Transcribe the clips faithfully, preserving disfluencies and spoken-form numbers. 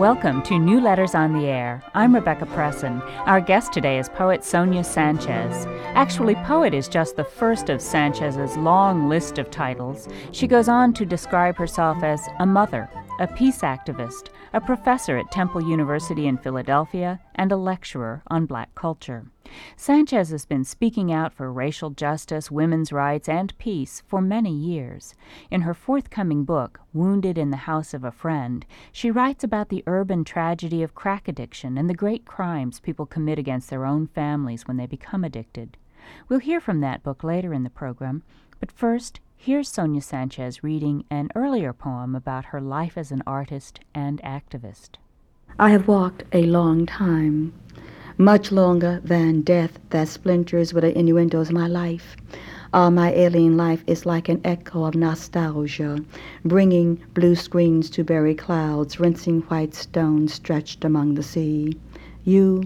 Welcome to New Letters on the Air. I'm Rebecca Presson. Our guest today is poet Sonia Sanchez. Actually, poet is just the first of Sanchez's long list of titles. She goes on to describe herself as a mother, a peace activist, a professor at Temple University in Philadelphia, and a lecturer on Black culture. Sanchez has been speaking out for racial justice, women's rights, and peace for many years. In her forthcoming book, Wounded in the House of a Friend, she writes about the urban tragedy of crack addiction and the great crimes people commit against their own families when they become addicted. We'll hear from that book later in the program, but first, here's Sonia Sanchez reading an earlier poem about her life as an artist and activist. I have walked a long time, much longer than death that splinters with the innuendos of my life. All my alien life is like an echo of nostalgia, bringing blue screens to bury clouds, rinsing white stones stretched among the sea. You,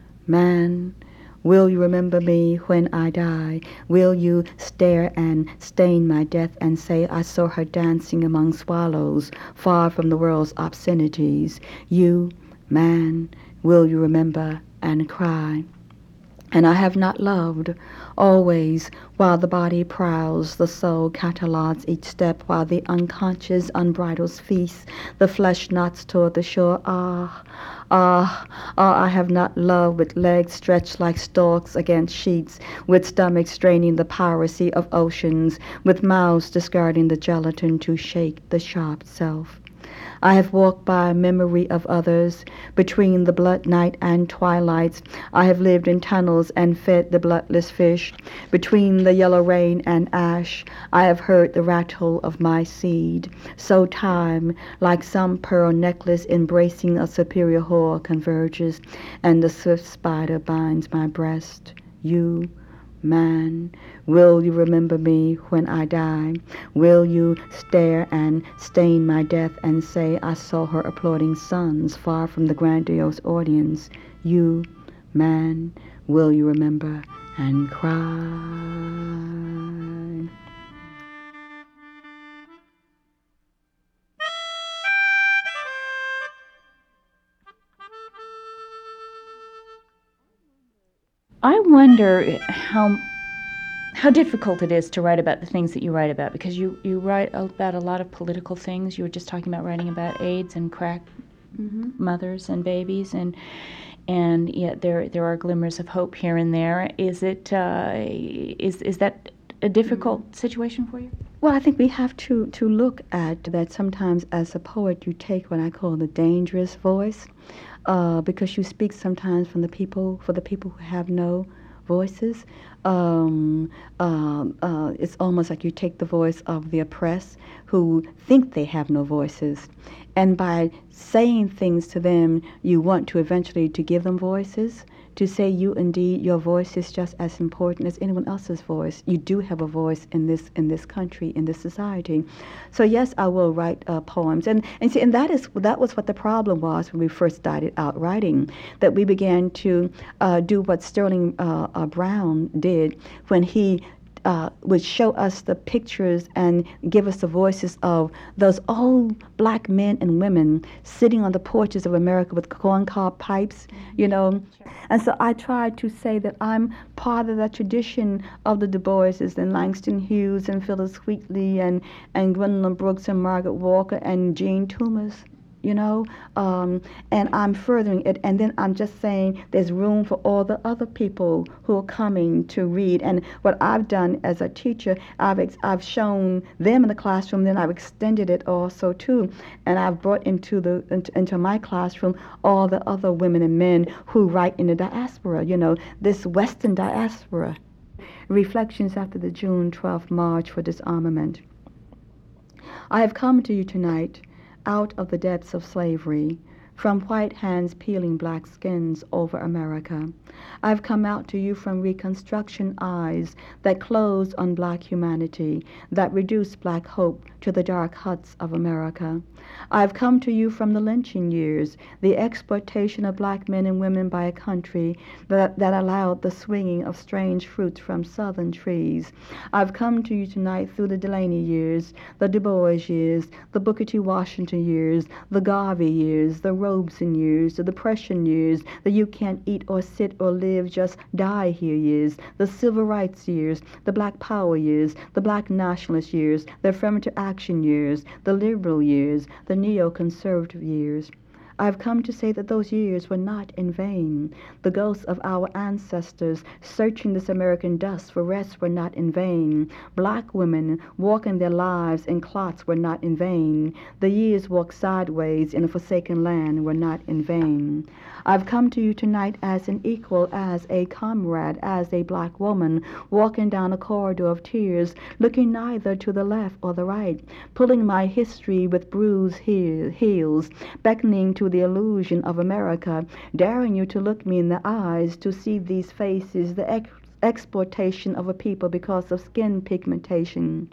man, will you remember me when I die? Will you stare and stain my death and say I saw her dancing among swallows, far from the world's obscenities? You, man, will you remember and cry? And I have not loved. Always, while the body prowls, the soul catalogues each step, while the unconscious unbridles feast, the flesh knots toward the shore. Ah, ah, ah, I have not loved with legs stretched like stalks against sheets, with stomachs straining the piracy of oceans, with mouths discarding the gelatin to shake the sharp self. I have walked by memory of others, between the blood night and twilights. I have lived in tunnels and fed the bloodless fish. Between the yellow rain and ash, I have heard the rattle of my seed. So time, like some pearl necklace embracing a superior whore, converges, and the swift spider binds my breast. You, man, will you remember me when I die? Will you stare and stain my death and say I saw her applauding sons far from the grandiose audience? You, man, will you remember and cry? I wonder how how difficult it is to write about the things that you write about, because you, you write about a lot of political things. You were just talking about writing about AIDS and crack mm-hmm. mothers and babies, and and yet there there are glimmers of hope here and there. Is it uh, is is that a difficult mm-hmm. situation for you? Well, I think we have to, to look at that sometimes as a poet you take what I call the dangerous voice, uh, because you speak sometimes from the people, for the people who have no voices. Um, um, uh, it's almost like you take the voice of the oppressed who think they have no voices. And by saying things to them, you want to eventually to give them voices, to say you indeed, your voice is just as important as anyone else's voice. You do have a voice in this in this country, in this society. So yes, I will write uh, poems. And and see, and that is that was what the problem was when we first started out writing, that we began to uh, do what Sterling uh, uh, Brown did when he Uh, would show us the pictures and give us the voices of those old black men and women sitting on the porches of America with corncob pipes, you know. Sure. And so I tried to say that I'm part of that tradition of the Du Boises and Langston Hughes and Phyllis Wheatley and, and Gwendolyn Brooks and Margaret Walker and Jean Toomas, you know, um, and I'm furthering it, and then I'm just saying there's room for all the other people who are coming to read. And what I've done as a teacher, I've ex- I've shown them in the classroom, then I've extended it also too, and I've brought into the into, into my classroom all the other women and men who write in the diaspora, you know, this Western diaspora. Reflections after the June twelfth March for Disarmament. I have come to you tonight out of the depths of slavery, from white hands peeling black skins over America. I've come out to you from Reconstruction eyes that closed on black humanity, that reduced black hope to the dark huts of America. I've come to you from the lynching years, the exploitation of black men and women by a country that, that allowed the swinging of strange fruits from southern trees. I've come to you tonight through the Delaney years, the Du Bois years, the Booker T. Washington years, the Garvey years, the Robeson years, the Depression years, the you can't eat or sit or live, just die here years, the Civil Rights years, the Black Power years, the Black Nationalist years, the Affirmative Action years, the Liberal years, the Neoconservative years. I've come to say that those years were not in vain. The ghosts of our ancestors searching this American dust for rest were not in vain. Black women walking their lives in clots were not in vain. The years walked sideways in a forsaken land were not in vain. I've come to you tonight as an equal, as a comrade, as a black woman, walking down a corridor of tears, looking neither to the left or the right, pulling my history with bruised heel, heels, beckoning to the illusion of America, daring you to look me in the eyes, to see these faces, the ex- exploitation of a people because of skin pigmentation.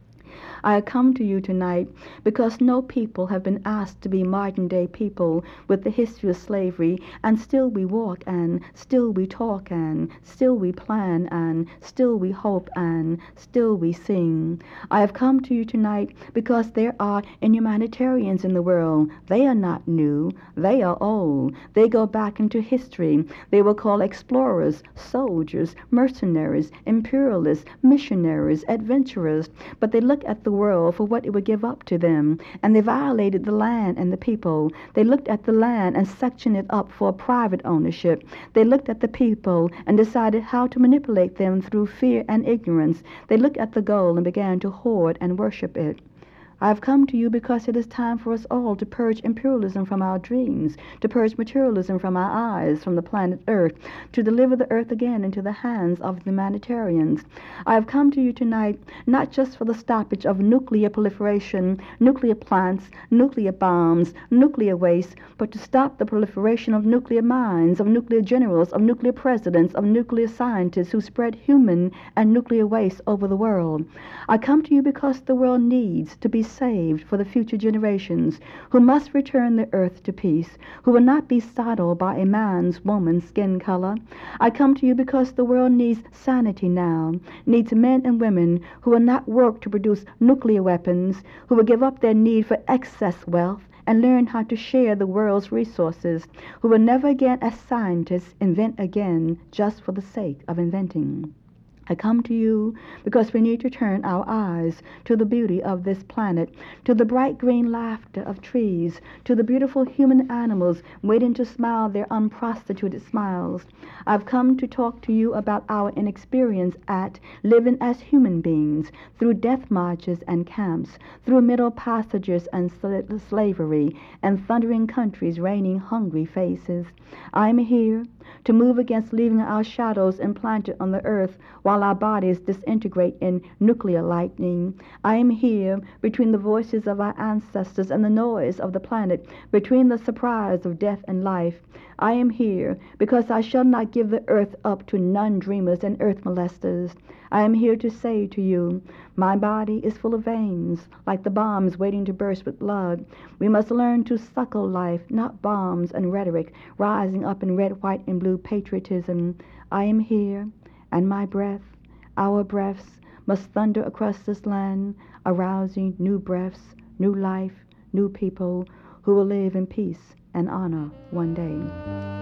I come to you tonight because no people have been asked to be modern-day people with the history of slavery, and still we walk, and still we talk, and still we plan, and still we hope, and still we sing. I have come to you tonight because there are inhumanitarians in the world. They are not new. They are old. They go back into history. They were called explorers, soldiers, mercenaries, imperialists, missionaries, adventurers, but they look at the world for what it would give up to them, and they violated the land and the people. They looked at the land and sectioned it up for private ownership. They looked at the people and decided how to manipulate them through fear and ignorance. They looked at the gold and began to hoard and worship it. I have come to you because it is time for us all to purge imperialism from our dreams, to purge materialism from our eyes, from the planet Earth, to deliver the Earth again into the hands of the humanitarians. I have come to you tonight not just for the stoppage of nuclear proliferation, nuclear plants, nuclear bombs, nuclear waste, but to stop the proliferation of nuclear minds, of nuclear generals, of nuclear presidents, of nuclear scientists who spread human and nuclear waste over the world. I come to you because the world needs to be saved for the future generations who must return the earth to peace, who will not be saddled by a man's, woman's skin color. I come to you because the world needs sanity now, needs men and women who will not work to produce nuclear weapons, who will give up their need for excess wealth and learn how to share the world's resources, who will never again as scientists invent again just for the sake of inventing. I come to you because we need to turn our eyes to the beauty of this planet, to the bright green laughter of trees, to the beautiful human animals waiting to smile their unprostituted smiles. I've come to talk to you about our inexperience at living as human beings, through death marches and camps, through middle passages and sl- slavery, and thundering countries raining hungry faces. I'm here to move against leaving our shadows implanted on the earth while our bodies disintegrate in nuclear lightning. I am here between the voices of our ancestors and the noise of the planet, between the surprise of death and life. I am here because I shall not give the earth up to non-dreamers and earth molesters. I am here to say to you, my body is full of veins, like the bombs waiting to burst with blood. We must learn to suckle life, not bombs and rhetoric, rising up in red, white, and blue patriotism. I am here, and my breath, our breaths, must thunder across this land, arousing new breaths, new life, new people who will live in peace and honor one day.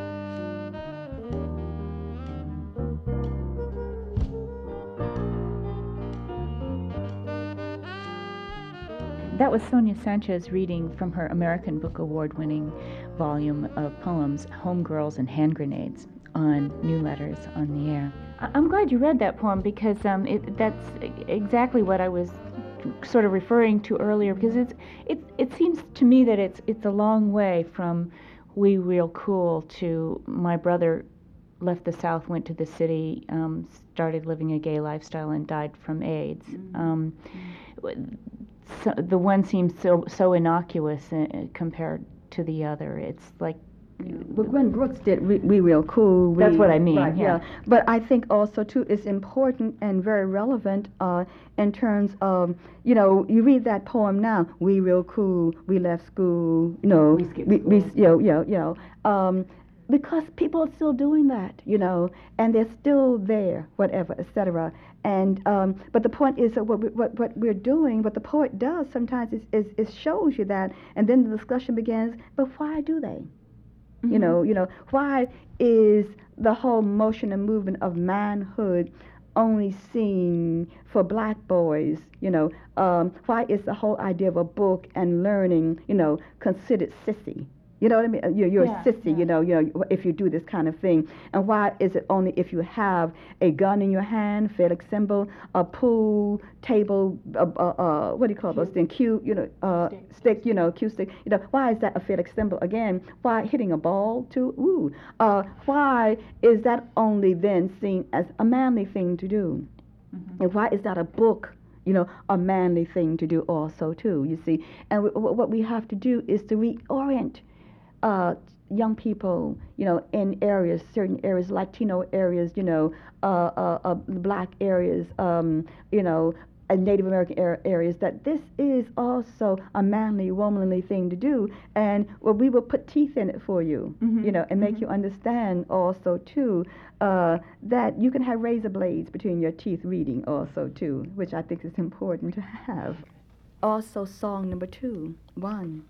That was Sonia Sanchez reading from her American Book Award-winning volume of poems, Homegirls and Hand Grenades, on New Letters on the Air. I'm glad you read that poem because um, it, that's exactly what I was sort of referring to earlier, because it's it it seems to me that it's it's a long way from We Real Cool to my brother left the South, went to the city, um, started living a gay lifestyle, and died from AIDS. Mm-hmm. Um, so the one seems so so innocuous uh, compared to the other. It's like, well, Gwen Brooks did We, we Real Cool. We, that's what I mean. Right, yeah. yeah. But I think also too it's important and very relevant uh, in terms of, you know, you read that poem now. We real cool. We left school. You know. We skipped we, school. we you know you know you know. Um, because people are still doing that, you know, and they're still there, whatever, et cetera. And um, but the point is that what, we, what what we're doing, what the poet does sometimes is, is is shows you that, and then the discussion begins. But why do they? Mm-hmm. You know, you know, why is the whole motion and movement of manhood only seen for black boys? You know, um, why is the whole idea of a book and learning, you know, considered sissy? You know what I mean? You're, you're Yeah, a sissy, yeah. you know, you know, if you do this kind of thing. And why is it only if you have a gun in your hand, phallic symbol, a pool table, uh, uh, uh, what do you call those things? Cue, you know, uh, Stick. stick, you know, cue stick. You know, why is that a phallic symbol? Again, why hitting a ball too? Ooh, uh, why is that only then seen as a manly thing to do? Mm-hmm. And why is that a book, you know, a manly thing to do also too? You see, and w- w- what we have to do is to reorient uh, young people, you know, in areas, certain areas, Latino areas, you know, uh, uh, uh, black areas, um, you know, and Native American er- areas, that this is also a manly, womanly thing to do, and well, we will put teeth in it for you, Mhm, you know, and make mhm. you understand also too uh, that you can have razor blades between your teeth reading also too, which I think is important to have. Also, song number two, one.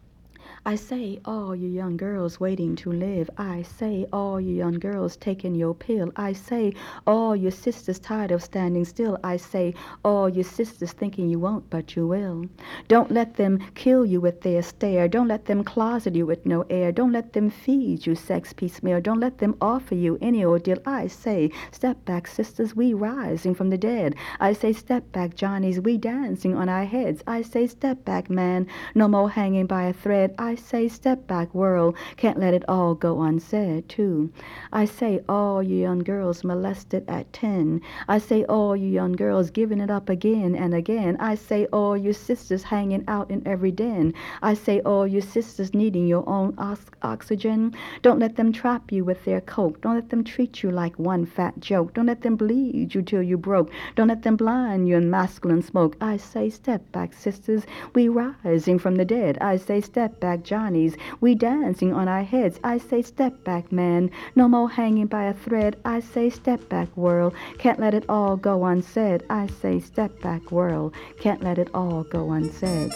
I say, all you young girls waiting to live. I say, all you young girls taking your pill. I say, all your sisters tired of standing still. I say, all your sisters thinking you won't, but you will. Don't let them kill you with their stare. Don't let them closet you with no air. Don't let them feed you sex piecemeal. Don't let them offer you any ordeal. I say, step back, sisters, we rising from the dead. I say, step back, Johnnies, we dancing on our heads. I say, step back, man, no more hanging by a thread. I say, step back, world, can't let it all go unsaid, too. I say, all you young girls molested at ten. I say, all you young girls giving it up again and again. I say, all you sisters hanging out in every den. I say, all you sisters needing your own ox- oxygen. Don't let them trap you with their coke. Don't let them treat you like one fat joke. Don't let them bleed you till you broke. Don't let them blind you in masculine smoke. I say, step back, sisters, we rising from the dead. I say, step back, Johnnies, we dancing on our heads. I say, step back, man, no more hanging by a thread. I say, step back, world, can't let it all go unsaid. I say, step back, world, can't let it all go unsaid.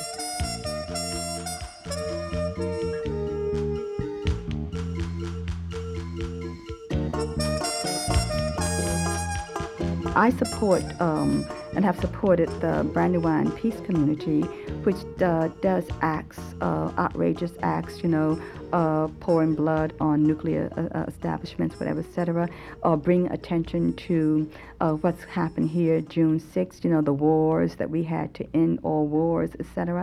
I support um, and have supported the Brandywine Peace Community, which uh, does acts, uh, outrageous acts, you know, uh, pouring blood on nuclear uh, establishments, whatever, et cetera, or bring attention to uh, what's happened here June sixth, you know, the wars that we had to end all wars, et cetera.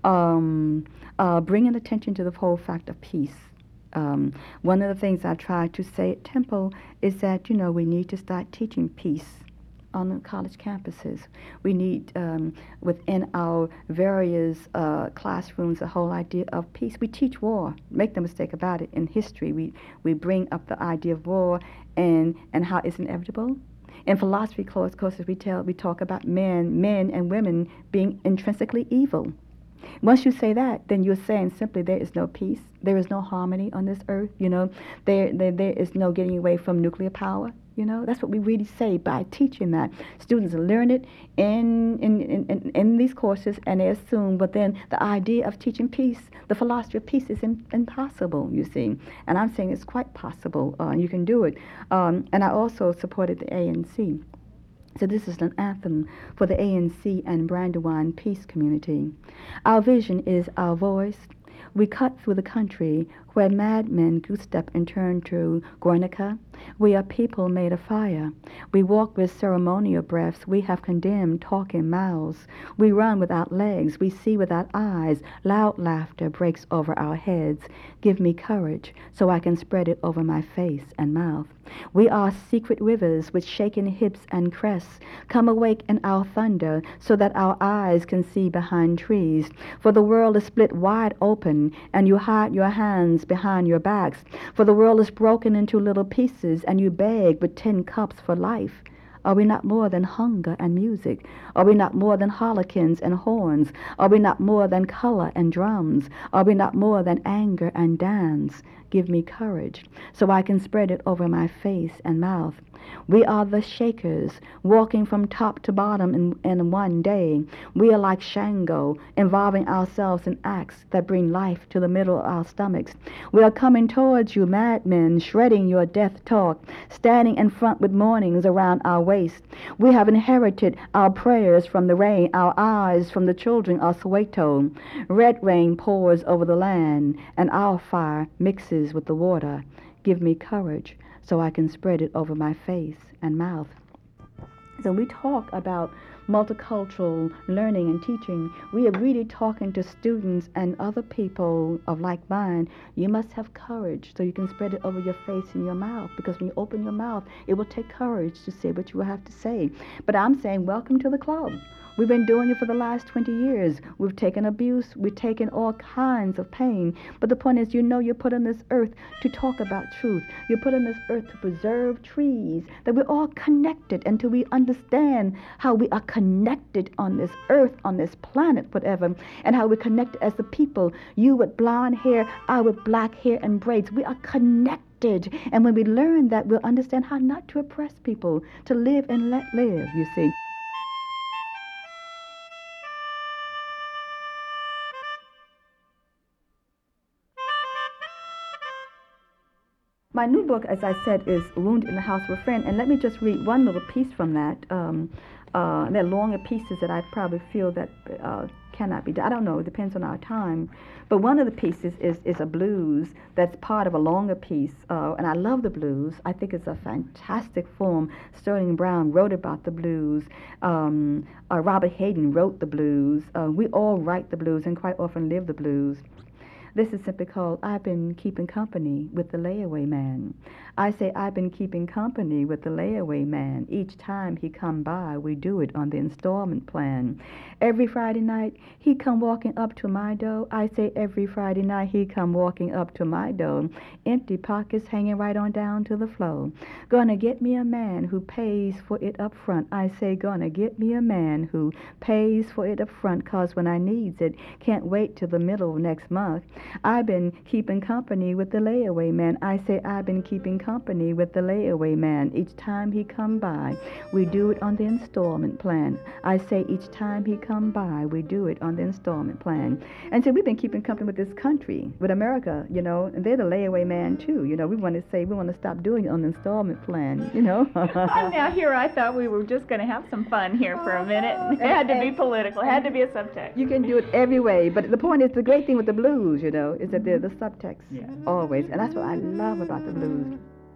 Um, uh, bringing attention to the whole fact of peace. Um, one of the things I try to say at Temple is that, you know, we need to start teaching peace on the college campuses. We need, um, within our various uh, classrooms, the whole idea of peace. We teach war. Make no mistake about it. In history, we, we bring up the idea of war and, and how it's inevitable. In philosophy course, courses, we tell we talk about men, men and women being intrinsically evil. Once you say that, then you're saying simply there is no peace, there is no harmony on this earth, you know, there, there, there is no getting away from nuclear power, you know. That's what we really say by teaching that. Students learn it in, in, in, in these courses and they assume, but then the idea of teaching peace, the philosophy of peace is in, impossible, you see. And I'm saying it's quite possible, uh, you can do it. Um, and I also supported the A N C. So this is an anthem for the A N C and Brandywine Peace Community. Our vision is our voice. We cut through the country where madmen goose-step and turn to Guernica. We are people made of fire. We walk with ceremonial breaths. We have condemned talking mouths. We run without legs. We see without eyes. Loud laughter breaks over our heads. Give me courage so I can spread it over my face and mouth. We are secret rivers with shaking hips and crests. Come awake in our thunder so that our eyes can see behind trees. For the world is split wide open and you hide your hands behind your backs. For the world is broken into little pieces and you beg with ten cups for life. Are we not more than hunger and music? Are we not more than harlequins and horns? Are we not more than color and drums? Are we not more than anger and dance? Give me courage so I can spread it over my face and mouth. We are the Shakers, walking from top to bottom in, in one day. We are like Shango, involving ourselves in acts that bring life to the middle of our stomachs. We are coming towards you, madmen, shredding your death talk, standing in front with mournings around our waist. We have inherited our prayers from the rain, our eyes from the children of Soweto. Red rain pours over the land, and our fire mixes with the water. Give me courage so I can spread it over my face and mouth. So we talk about multicultural learning and teaching. We are really talking to students and other people of like mind. You must have courage so you can spread it over your face and your mouth, because when you open your mouth, it will take courage to say what you will have to say. But I'm saying, welcome to the club. We've been doing it for the last twenty years. We've taken abuse. We've taken all kinds of pain. But the point is, you know, you're put on this earth to talk about truth. You're put on this earth to preserve trees, that we're all connected until we understand how we are connected on this earth, on this planet, whatever, and how we're connected as a people. You with blonde hair, I with black hair and braids. We are connected. And when we learn that, we'll understand how not to oppress people, to live and let live, you see. My new book, as I said, is Wounded in the House of a Friend. And let me just read one little piece from that. Um, uh, there are longer pieces that I probably feel that uh, cannot be done. I don't know. It depends on our time. But one of the pieces is, is a blues that's part of a longer piece. Uh, and I love the blues. I think it's a fantastic form. Sterling Brown wrote about the blues. Um, uh, Robert Hayden wrote the blues. Uh, we all write the blues and quite often live the blues. This is simply called I've Been Keeping Company with the Layaway Man. I say I've been keeping company with the layaway man. Each time he come by, we do it on the installment plan. Every Friday night, he come walking up to my door. I say every Friday night, he come walking up to my door. Empty pockets hanging right on down to the floor. Gonna get me a man who pays for it up front. I say gonna get me a man who pays for it up front, 'cause when I needs it, can't wait till the middle of next month. I've been keeping company with the layaway man. I say I've been keeping company with the layaway man. Each time he come by, we do it on the installment plan. I say each time he come by, we do it on the installment plan. And so we've been keeping company with this country, with America, you know, and they're the layaway man too. You know, we want to say we want to stop doing it on the installment plan, you know. Now here I thought we were just going to have some fun here for a minute. It had to be political. It had to be a subtext. You can do it every way, but the point is, the great thing with the blues, you know, is that they're the subtext Yeah. always, and that's what I love about the blues.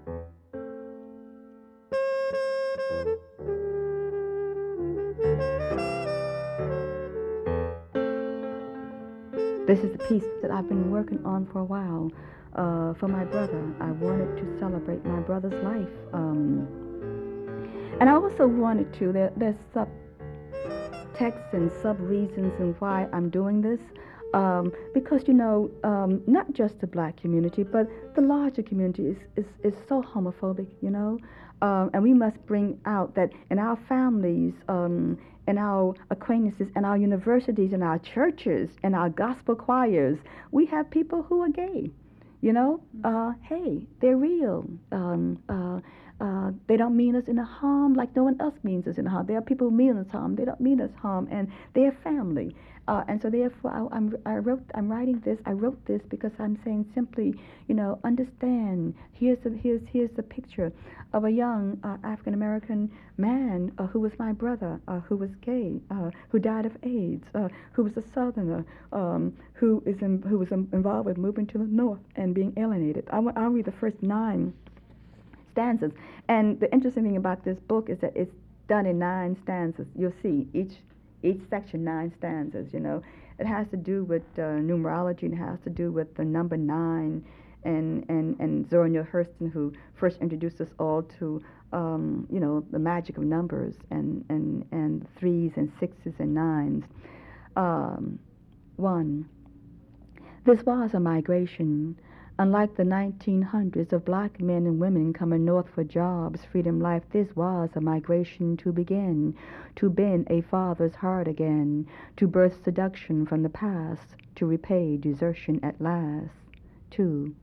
This is a piece that I've been working on for a while uh, for my brother. I wanted to celebrate my brother's life. Um, and I also wanted to, there, there's subtext and sub-reasons and why I'm doing this. Um, because, you know, um, not just the black community, but the larger community is, is, is so homophobic, you know. Um, and we must bring out that in our families, um, in our acquaintances, in our universities, in our churches, in our gospel choirs, we have people who are gay, you know. Uh, hey, they're real. Um, uh, uh, they don't mean us in a harm like no one else means us in a harm. There are people who mean us harm. They don't mean us harm, and they're family. Uh, and so therefore, I, I'm, I wrote, I'm writing this, I wrote this because I'm saying simply, you know, understand, here's the, here's, here's the picture of a young uh, African-American man uh, who was my brother, uh, who was gay, uh, who died of AIDS, uh, who was a Southerner, um, who, is in, who was in, involved with moving to the North and being alienated. I, I'll read the first nine stanzas. And the interesting thing about this book is that it's done in nine stanzas. You'll see each Each section, nine stanzas, you know. It has to do with uh, numerology, and it has to do with the number nine, and, and, and Zora Neale Hurston, who first introduced us all to, um, you know, the magic of numbers, and, and, and threes and sixes and nines. Um, one, this was a migration. Unlike the nineteen hundreds of black men and women coming north for jobs, freedom, life, this was a migration to begin, to bend a father's heart again, to birth seduction from the past, to repay desertion at last. Two,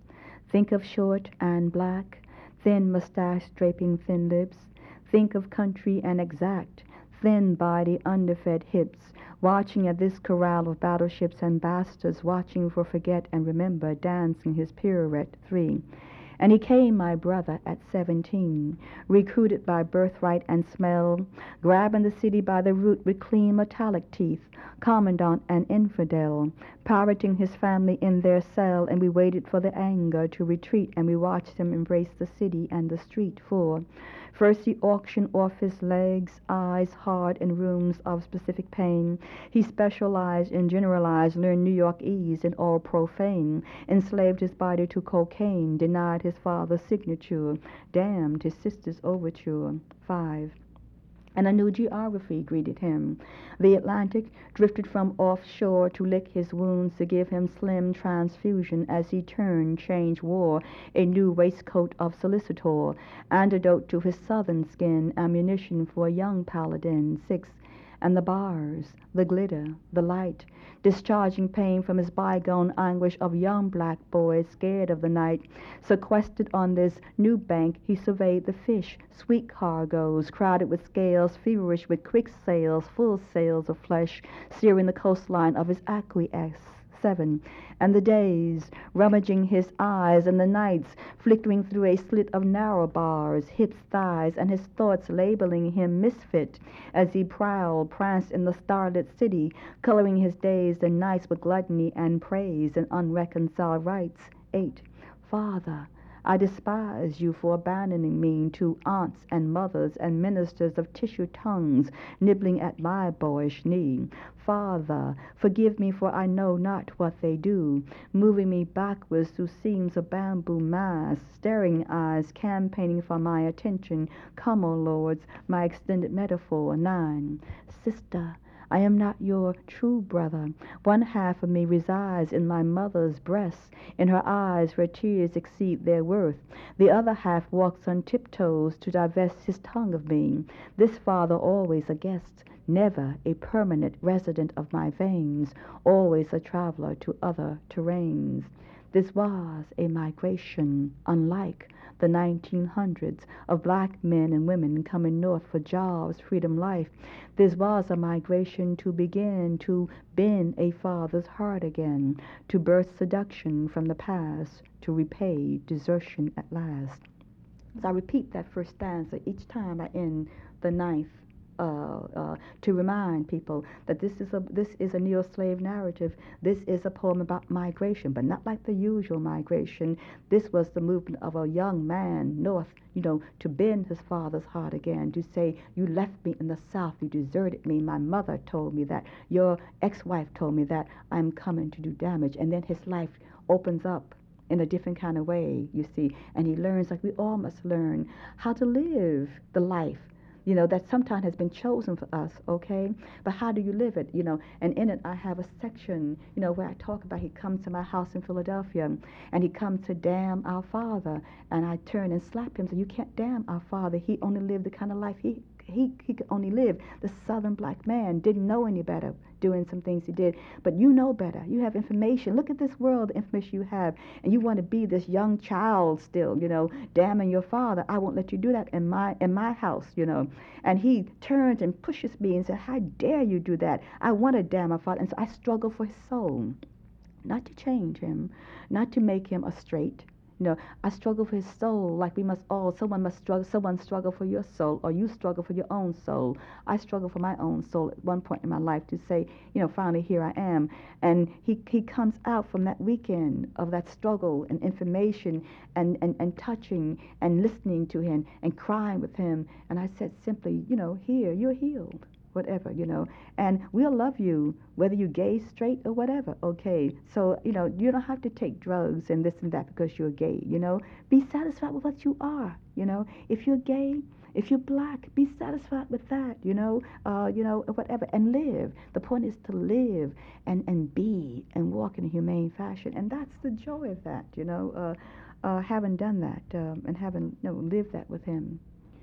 Think of short and black, thin mustache draping thin lips. Think of country and exact, thin body, underfed hips. Watching at this corral of battleships and bastards, watching for forget and remember, dancing his pirouette three. And he came, my brother, at seventeen, recruited by birthright and smell, grabbing the city by the root with clean metallic teeth, commandant and infidel, pirating his family in their cell, and we waited for the anger to retreat, and we watched him embrace the city and the street, for first he auctioned off his legs, eyes hard in rooms of specific pain. He specialized in generalized, learned New Yorkese and all profane, enslaved his body to cocaine, denied his father's signature, damned his sister's overture. Five. And a new geography greeted him. The Atlantic drifted from offshore to lick his wounds, to give him slim transfusion as he turned, changed, wore a new waistcoat of solicitor, antidote to his southern skin, ammunition for a young paladin. Six. And the bars, the glitter, the light, discharging pain from his bygone anguish of young black boys scared of the night. Sequestered on this new bank, he surveyed the fish, sweet cargoes, crowded with scales, feverish with quick sails, full sails of flesh, searing the coastline of his acquiesce. Seven. And the days, rummaging his eyes, and the nights, flickering through a slit of narrow bars, hips, thighs, and his thoughts labeling him misfit as he prowled, pranced in the starlit city, coloring his days and nights with gluttony and praise and unreconciled rights. Eight. Father, I despise you for abandoning me to aunts and mothers and ministers of tissue tongues nibbling at my boyish knee. Father, forgive me, for I know not what they do, moving me backwards through seams of bamboo masks, staring eyes campaigning for my attention. Come, O lords, my extended metaphor. Nine. Sister, I am not your true brother. One half of me resides in my mother's breast, in her eyes where tears exceed their worth. The other half walks on tiptoes to divest his tongue of me. This father always a guest, never a permanent resident of my veins, always a traveler to other terrains. This was a migration unlike the nineteen hundreds of black men and women coming north for jobs, freedom, life. This was a migration to begin to bend a father's heart again, to birth seduction from the past, to repay desertion at last. So I repeat that first stanza each time I end the ninth Uh, uh, to remind people that this is a this is a neo-slave narrative. This is a poem about migration, but not like the usual migration. This was the movement of a young man north, you know, to bend his father's heart again, to say, you left me in the South, you deserted me, my mother told me that, your ex-wife told me that, I'm coming to do damage. And then his life opens up in a different kind of way, you see, and he learns, like we all must learn, how to live the life, you know, that sometimes has been chosen for us, okay? But how do you live it, you know? And in it, I have a section, you know, where I talk about he comes to my house in Philadelphia, and he comes to damn our father, and I turn and slap him, so you can't damn our father. He only lived the kind of life he he he could only live. The Southern black man didn't know any better, doing some things he did. But you know better. You have information. Look at this world, the information you have, and you want to be this young child still, you know, damning your father. I won't let you do that in my in my house, you know. And he turns and pushes me and says, how dare you do that? I want to damn my father. And so I struggle for his soul, not to change him, not to make him a straight. You know, I struggle for his soul, like we must all, someone must struggle, someone struggle for your soul, or you struggle for your own soul. I struggle for my own soul at one point in my life to say, you know, finally here I am. And he, he comes out from that weekend of that struggle and information and, and, and touching and listening to him and crying with him. And I said simply, you know, here, you're healed. Whatever, you know, and we'll love you whether you're gay, straight, or whatever, okay? So, you know, you don't have to take drugs and this and that because you're gay, you know? Be satisfied with what you are, you know? If you're gay, if you're black, be satisfied with that, you know? Uh, you know, whatever, and live. The point is to live and, and be and walk in a humane fashion, and that's the joy of that, you know? Uh, uh, having done that um, and having, you know, lived that with him.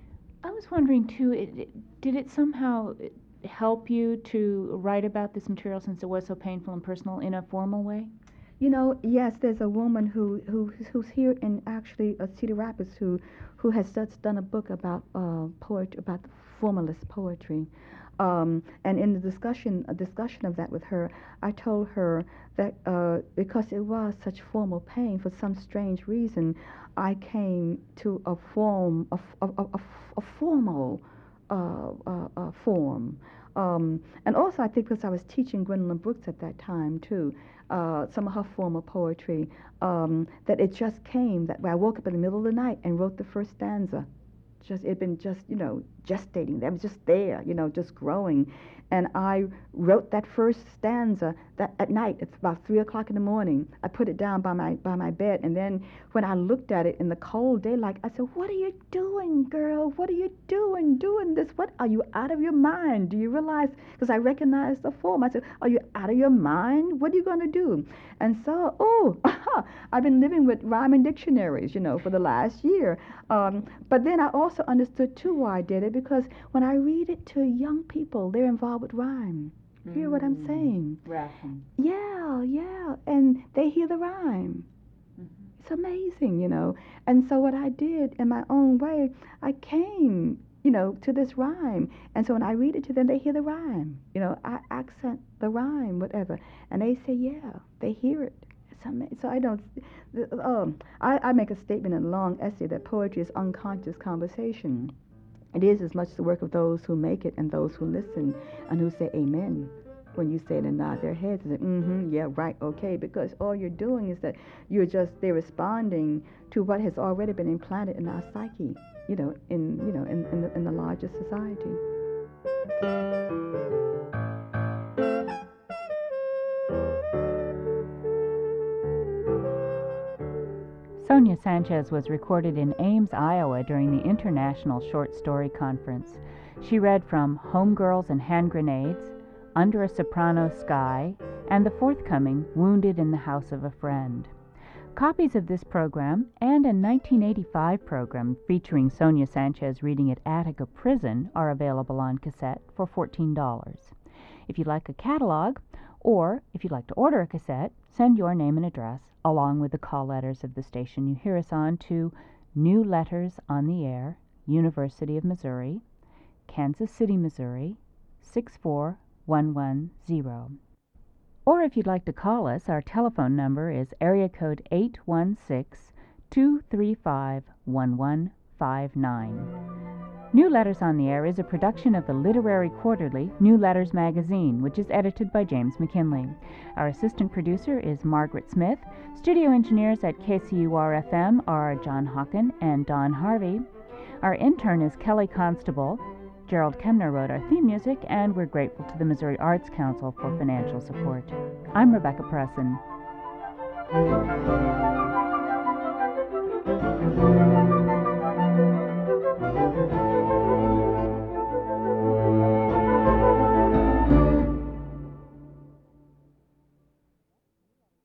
I was wondering too, it, it, did it somehow help you to write about this material, since it was so painful and personal, in a formal way? You know, yes, there's a woman who, who who's here in actually uh, Cedar Rapids who who has just done a book about uh, poetry, about formalist poetry. Um, and in the discussion a discussion of that with her, I told her that uh, because it was such formal pain, for some strange reason, I came to a form a, f- a, a, a f- a formal uh, uh, uh, form. Um, and also, I think because I was teaching Gwendolyn Brooks at that time too, uh, some of her formal poetry, um, that it just came that I woke up in the middle of the night and wrote the first stanza. Just it'd been just you know gestating. That was just there, you know, just growing. And I wrote that first stanza that at night. It's about three o'clock in the morning. I put it down by my by my bed, and then when I looked at it in the cold daylight, I said, "What are you doing, girl? What are you doing? Doing this? What are you out of your mind? Do you realize?" Because I recognized the form. I said, "Are you out of your mind? What are you going to do?" And so, oh, I've been living with rhyming dictionaries, you know, for the last year. Um, but then I also understood too why I did it, because when I read it to young people, they're involved with rhyme. Hear what I'm saying? Rapping. Yeah, yeah, and they hear the rhyme. Mhm. It's amazing, you know. And so what I did in my own way, I came, you know, to this rhyme. And so when I read it to them, they hear the rhyme. You know, I accent the rhyme, whatever, and they say, yeah, they hear it. It's amazing. So I don't. Um, I, I make a statement in a long essay that poetry is unconscious conversation. It is as much the work of those who make it and those who listen and who say amen when you say it and nod their heads and say, mm-hmm, yeah, right, okay, because all you're doing is that you're just, they're responding to what has already been implanted in our psyche, you know, in, you know, in, in, the, in the larger society. Sonia Sanchez was recorded in Ames, Iowa during the International Short Story Conference. She read from Homegirls and Hand Grenades, Under a Soprano Sky, and the forthcoming Wounded in the House of a Friend. Copies of this program and a nineteen eighty-five program featuring Sonia Sanchez reading at Attica Prison are available on cassette for fourteen dollars. If you'd like a catalog, or if you'd like to order a cassette, send your name and address, along with the call letters of the station you hear us on, to New Letters on the Air, University of Missouri, Kansas City, Missouri, six four one one zero. Or if you'd like to call us, our telephone number is area code eight one six, two three five, one one five nine. New Letters on the Air is a production of the literary quarterly New Letters magazine, which is edited by James McKinley. Our assistant producer is Margaret Smith. Studio engineers at K C U R F M are John Hawken and Don Harvey. Our intern is Kelly Constable. Gerald Kemner wrote our theme music, and we're grateful to the Missouri Arts Council for financial support. I'm Rebecca Presson.